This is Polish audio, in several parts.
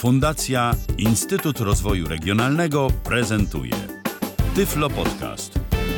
Fundacja Instytut Rozwoju Regionalnego prezentuje Tyflo Podcast.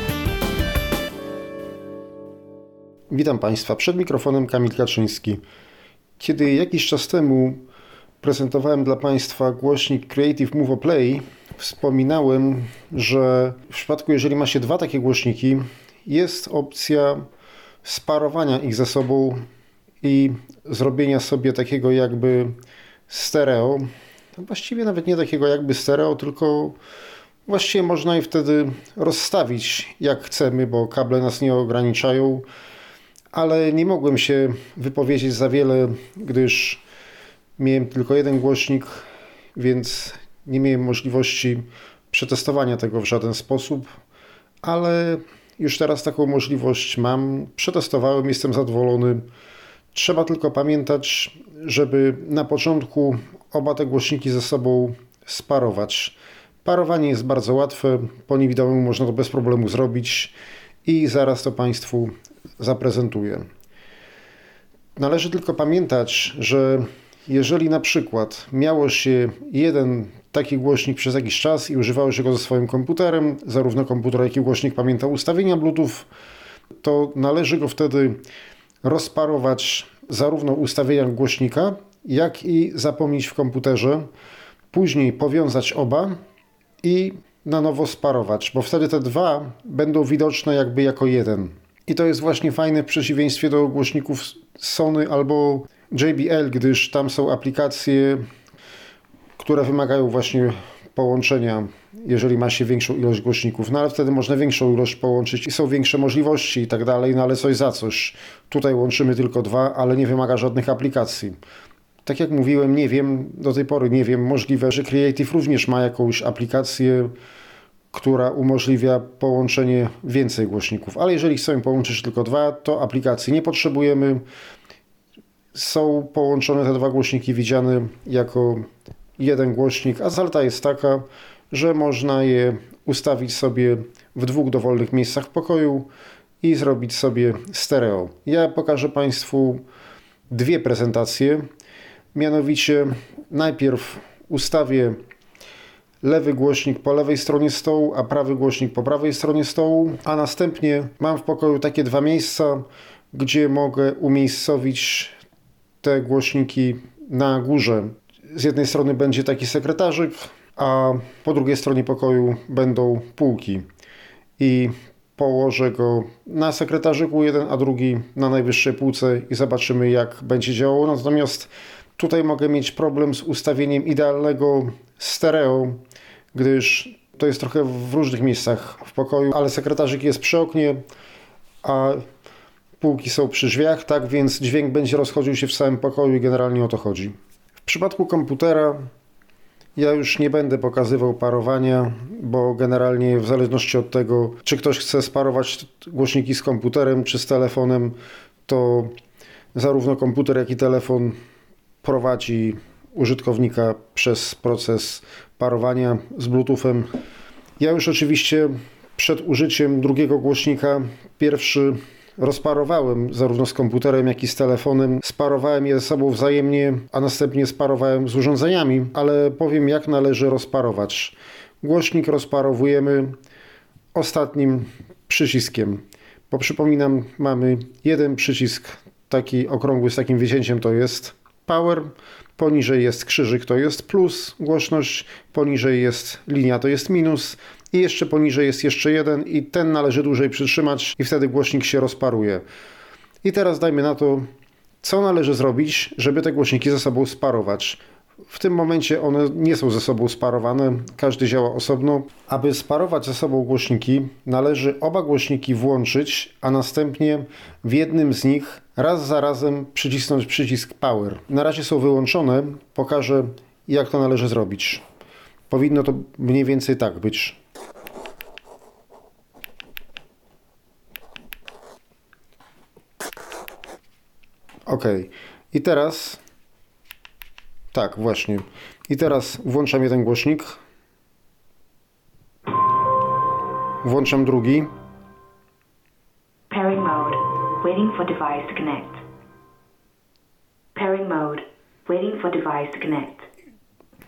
Witam Państwa, przed mikrofonem Kamil Kaczyński. Kiedy jakiś czas temu prezentowałem dla Państwa głośnik Creative Movo Play, wspominałem, że w przypadku, jeżeli ma się dwa takie głośniki, jest opcja sparowania ich ze sobą i zrobienia sobie takiego jakby stereo. Właściwie nawet nie takiego jakby stereo, tylko właściwie można je wtedy rozstawić jak chcemy, bo kable nas nie ograniczają, ale nie mogłem się wypowiedzieć za wiele, gdyż miałem tylko jeden głośnik, więc nie miałem możliwości przetestowania tego w żaden sposób, ale już teraz taką możliwość mam, przetestowałem, jestem zadowolony. Trzeba tylko pamiętać, żeby na początku oba te głośniki ze sobą sparować. Parowanie jest bardzo łatwe, po niewidomemu można to bez problemu zrobić i zaraz to Państwu zaprezentuję. Należy tylko pamiętać, że jeżeli na przykład miało się jeden taki głośnik przez jakiś czas i używało się go ze swoim komputerem, zarówno komputer, jak i głośnik pamiętał ustawienia Bluetooth, to należy go wtedy rozparować zarówno w ustawieniach głośnika, jak i zapomnieć w komputerze, później powiązać oba i na nowo sparować, bo wtedy te dwa będą widoczne jakby jako jeden. I to jest właśnie fajne w przeciwieństwie do głośników Sony albo JBL, gdyż tam są aplikacje, które wymagają właśnie połączenia, jeżeli ma się większą ilość głośników. No ale wtedy można większą ilość połączyć i są większe możliwości i tak dalej, no ale coś za coś. Tutaj łączymy tylko dwa, ale nie wymaga żadnych aplikacji. Tak jak mówiłem, nie wiem, do tej pory nie wiem, możliwe, że Creative również ma jakąś aplikację, która umożliwia połączenie więcej głośników, ale jeżeli chcemy połączyć tylko dwa, to aplikacji nie potrzebujemy. Są połączone te dwa głośniki widziane jako jeden głośnik, a zaleta jest taka, że można je ustawić sobie w dwóch dowolnych miejscach w pokoju i zrobić sobie stereo. Ja pokażę Państwu dwie prezentacje, mianowicie najpierw ustawię lewy głośnik po lewej stronie stołu, a prawy głośnik po prawej stronie stołu, a następnie mam w pokoju takie dwa miejsca, gdzie mogę umiejscowić te głośniki na górze. Z jednej strony będzie taki sekretarzyk, a po drugiej stronie pokoju będą półki. I położę go na sekretarzyku jeden, a drugi na najwyższej półce i zobaczymy, jak będzie działało. Natomiast tutaj mogę mieć problem z ustawieniem idealnego stereo, gdyż to jest trochę w różnych miejscach w pokoju, ale sekretarzyk jest przy oknie, a półki są przy drzwiach, tak więc dźwięk będzie rozchodził się w całym pokoju i generalnie o to chodzi. W przypadku komputera ja już nie będę pokazywał parowania, bo generalnie w zależności od tego, czy ktoś chce sparować głośniki z komputerem, czy z telefonem, to zarówno komputer, jak i telefon prowadzi użytkownika przez proces parowania z Bluetoothem. Ja już oczywiście przed użyciem drugiego głośnika pierwszy rozparowałem zarówno z komputerem, jak i z telefonem. Sparowałem je ze sobą wzajemnie, a następnie sparowałem z urządzeniami, ale powiem, jak należy rozparować. Głośnik rozparowujemy ostatnim przyciskiem. Bo przypominam, mamy jeden przycisk taki okrągły z takim wycięciem, to jest power, poniżej jest krzyżyk, to jest plus, głośność, poniżej jest linia, to jest minus i jeszcze poniżej jest jeszcze jeden i ten należy dłużej przytrzymać i wtedy głośnik się rozparuje. I teraz dajmy na to, co należy zrobić, żeby te głośniki ze sobą sparować. W tym momencie one nie są ze sobą sparowane, każdy działa osobno. Aby sparować ze sobą głośniki, należy oba głośniki włączyć, a następnie w jednym z nich raz za razem przycisnąć przycisk Power. Na razie są wyłączone, pokażę, jak to należy zrobić. Powinno to mniej więcej tak być. OK. I teraz tak, właśnie. I teraz włączam jeden głośnik. Włączam drugi. Pairing mode. Waiting for device to connect. Pairing mode. Waiting for device to connect.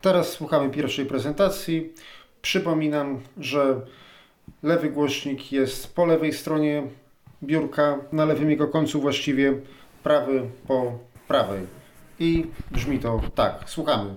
Teraz słuchamy pierwszej prezentacji. Przypominam, że lewy głośnik jest po lewej stronie biurka, na lewym jego końcu właściwie, prawy po prawej. I brzmi to tak. Słuchamy.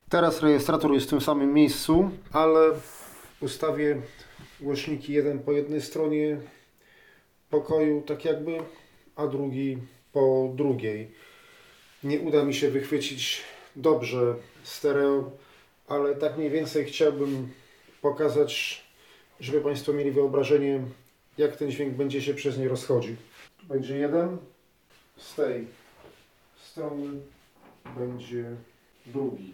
Teraz rejestrator jest w tym samym miejscu, ale ustawię głośniki jeden po jednej stronie pokoju, tak jakby, a drugi po drugiej. Nie uda mi się wychwycić dobrze stereo, ale tak mniej więcej chciałbym pokazać, żeby Państwo mieli wyobrażenie, jak ten dźwięk będzie się przez nie rozchodził. Będzie jeden, z tej strony będzie drugi.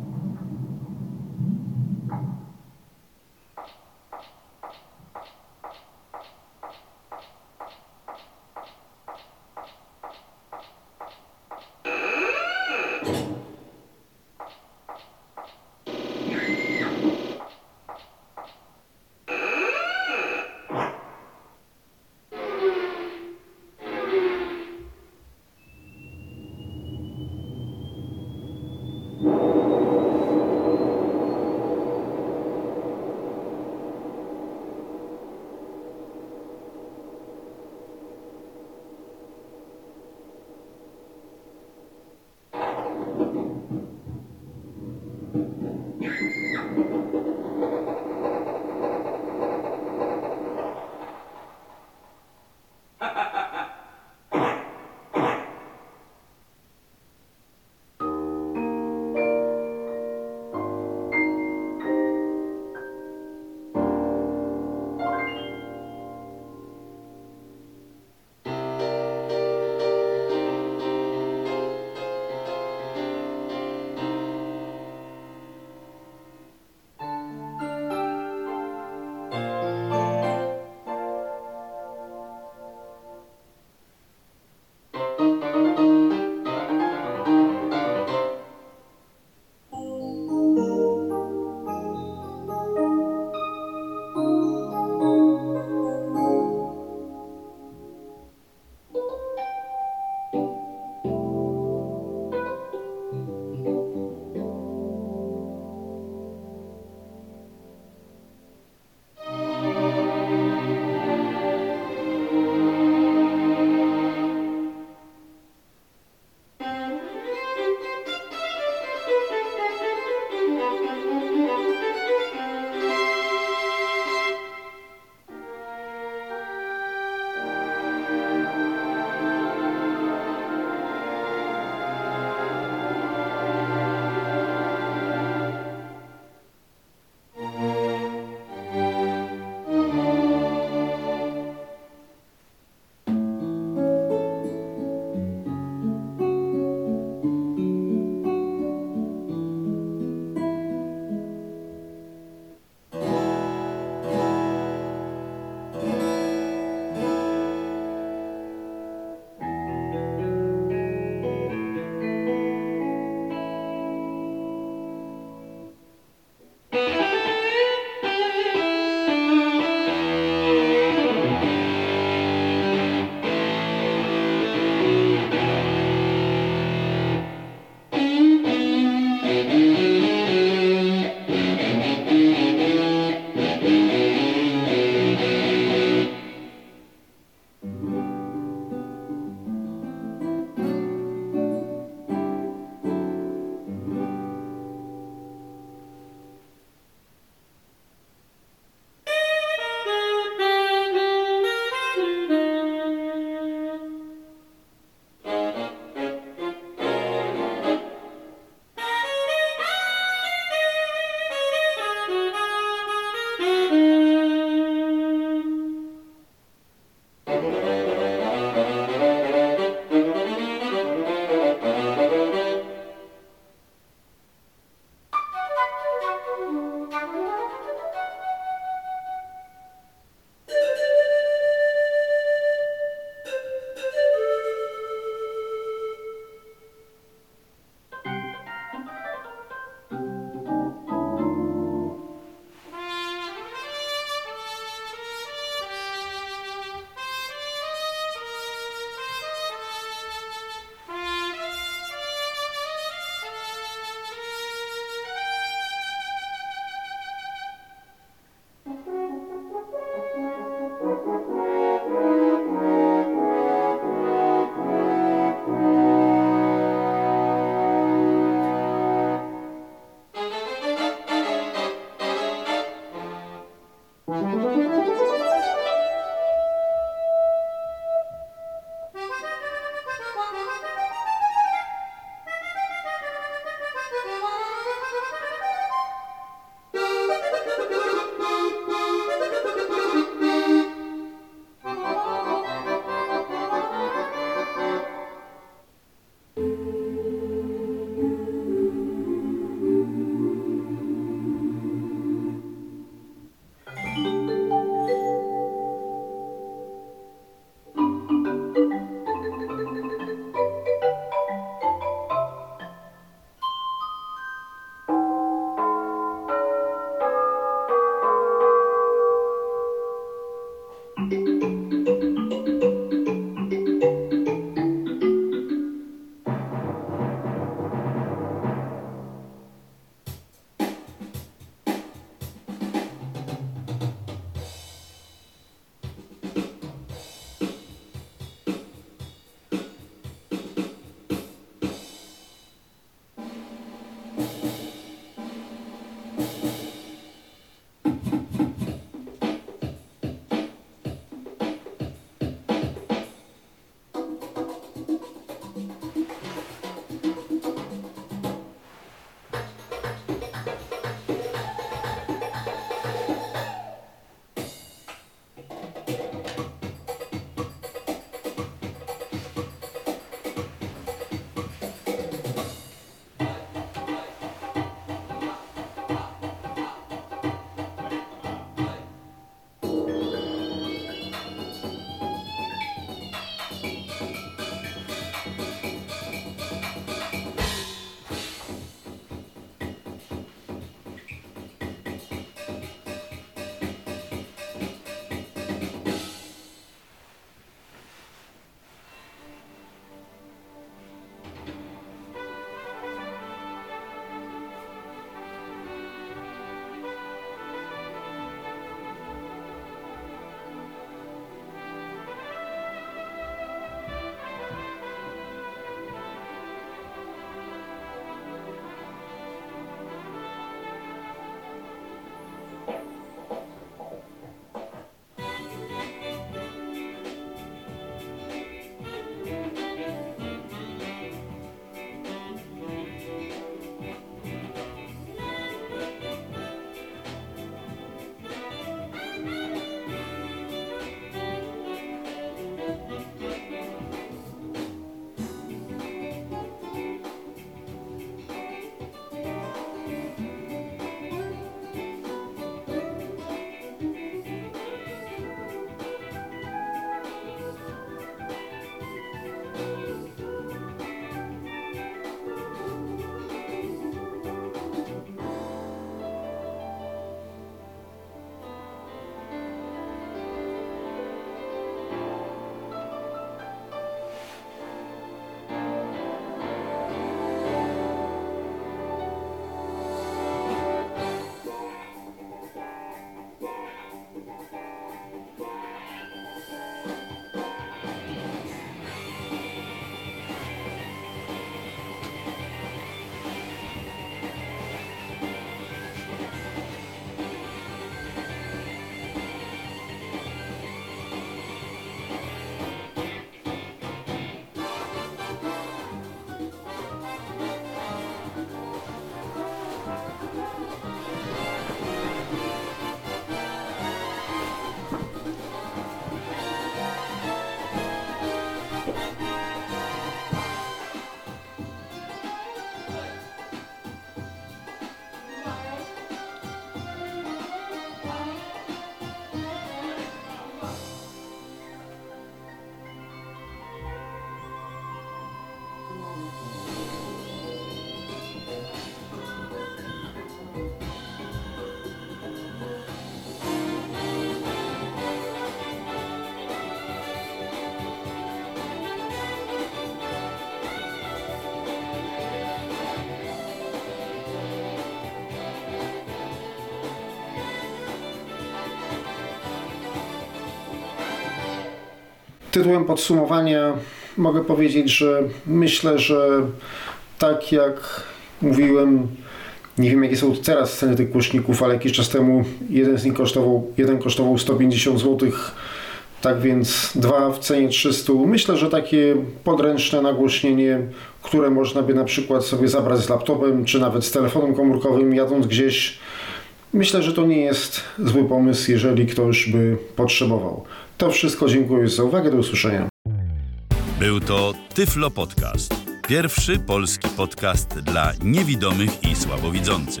Tytułem podsumowania mogę powiedzieć, że myślę, że tak jak mówiłem, nie wiem jakie są teraz ceny tych głośników, ale jakiś czas temu jeden kosztował 150 zł, tak więc 2 w cenie 300. Myślę, że takie podręczne nagłośnienie, które można by na przykład sobie zabrać z laptopem, czy nawet z telefonem komórkowym jadąc gdzieś, myślę, że to nie jest zły pomysł, jeżeli ktoś by potrzebował. To wszystko, dziękuję za uwagę, do usłyszenia. Był to Tyflo Podcast. Pierwszy polski podcast dla niewidomych i słabowidzących.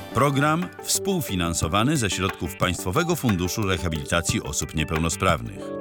Program współfinansowany ze środków Państwowego Funduszu Rehabilitacji Osób Niepełnosprawnych.